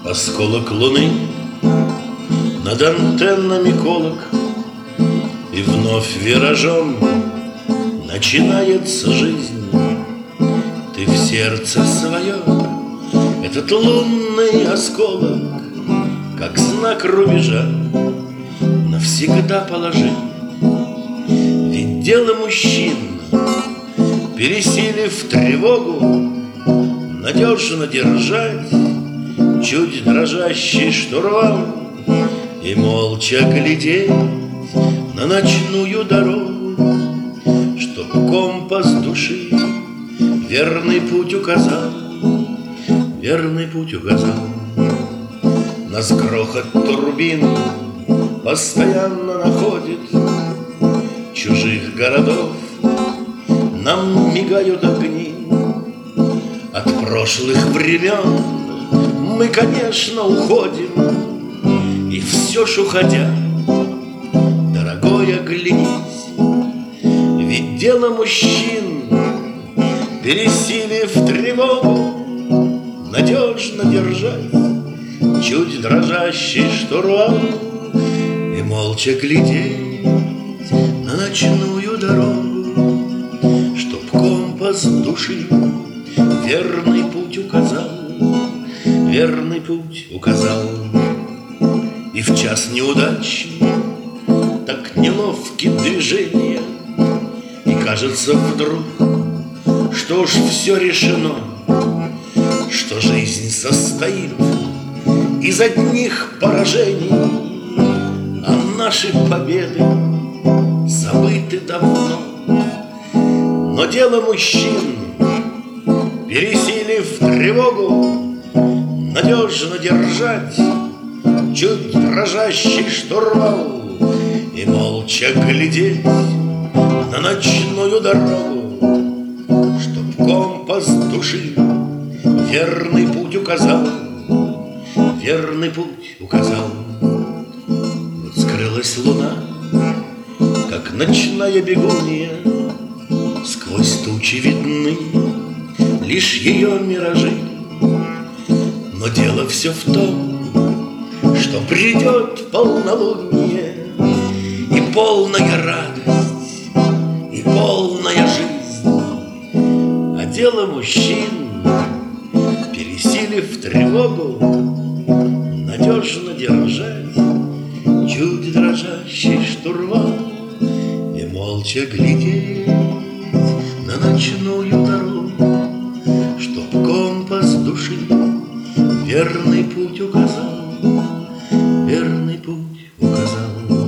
Осколок луны над антеннами колок, и вновь виражом начинается жизнь. Ты в сердце своем этот лунный осколок, как знак рубежа, навсегда положи. Ведь дело мужчин, пересилив тревогу, надежно держать чуть дрожащий штурвал и молча глядеть на ночную дорогу, чтоб компас души верный путь указал, верный путь указал. Нас грохот турбин постоянно находит, чужих городов нам мигают огни. От прошлых времен мы, конечно, уходим, и все ж уходя, дорогой, оглянись. Ведь дело мужчин, пересилив тревогу, надежно держать чуть дрожащий штурвал и молча глядеть на ночную дорогу, чтоб компас души верный путь указал, верный путь указал. И в час неудачи так неловки движения, и кажется вдруг, что уж все решено, что жизнь состоит из одних поражений, а наши победы забыты давно. Но дело мужчин, пересилив тревогу, надежно держать чуть дрожащий штурвал и молча глядеть на ночную дорогу, чтоб компас души верный путь указал, верный путь указал. Вот скрылась луна, как ночная бегунья, сквозь тучи видны лишь ее миражи. Но дело все в том, что придет полнолуние, и полная радость, и полная жизнь. А дело мужчин, пересилив тревогу, надежно держать чуть дрожащий штурвал и молча глядеть на ночную дорогу, чтоб компас души верный путь указал, верный путь указал.